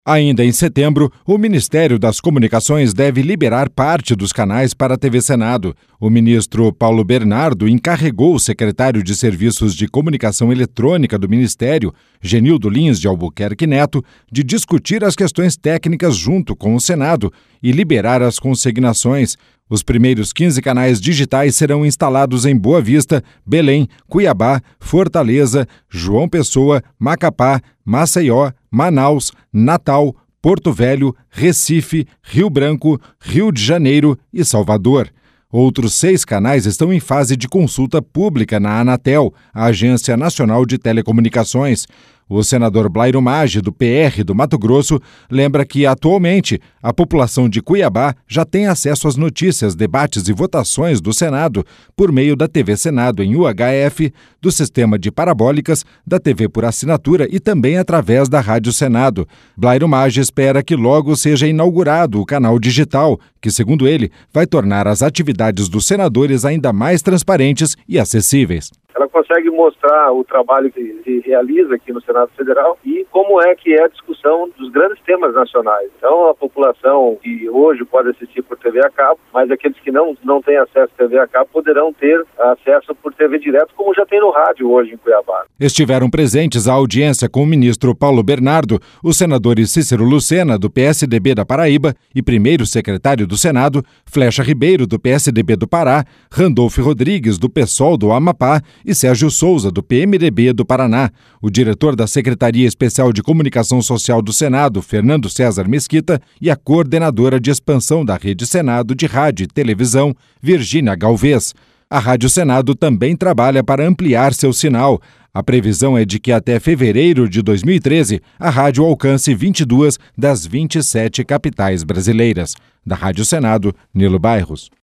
Ainda em setembro, o Ministério das Comunicações deve liberar parte dos canais para a TV Senado. O ministro Paulo Bernardo encarregou o secretário de Serviços de Comunicação Eletrônica do Ministério, Genildo Lins de Albuquerque Neto, de discutir as questões técnicas junto com o Senado e liberar as consignações. Os primeiros 15 canais digitais serão instalados em Boa Vista, Belém, Cuiabá, Fortaleza, João Pessoa, Macapá, Maceió, Manaus, Natal, Porto Velho, Recife, Rio Branco, Rio de Janeiro e Salvador. Outros 6 canais estão em fase de consulta pública na Anatel, a Agência Nacional de Telecomunicações. O senador Blairo Maggi, do PR do Mato Grosso, lembra que, atualmente, a população de Cuiabá já tem acesso às notícias, debates e votações do Senado por meio da TV Senado em UHF, do sistema de parabólicas, da TV por assinatura e também através da Rádio Senado. Blairo Maggi espera que logo seja inaugurado o canal digital, que, segundo ele, vai tornar as atividades dos senadores ainda mais transparentes e acessíveis. Ela consegue mostrar o trabalho que se realiza aqui no Senado Federal e como é que é a discussão dos grandes temas nacionais. Então, a população que hoje pode assistir por TV a cabo, mas aqueles que não têm acesso à TV a cabo poderão ter acesso por TV direto, como já tem no rádio hoje em Cuiabá. Estiveram presentes à audiência com o ministro Paulo Bernardo, os senadores Cícero Lucena, do PSDB da Paraíba, e primeiro secretário do Senado, Flecha Ribeiro, do PSDB do Pará, Randolfo Rodrigues, do PSOL do Amapá, e Sérgio Souza, do PMDB do Paraná. O diretor da Secretaria Especial de Comunicação Social do Senado, Fernando César Mesquita, e a coordenadora de expansão da Rede Senado de Rádio e Televisão, Virgínia Galvez. A Rádio Senado também trabalha para ampliar seu sinal. A previsão é de que até fevereiro de 2013, a rádio alcance 22 das 27 capitais brasileiras. Da Rádio Senado, Nilo Bairros.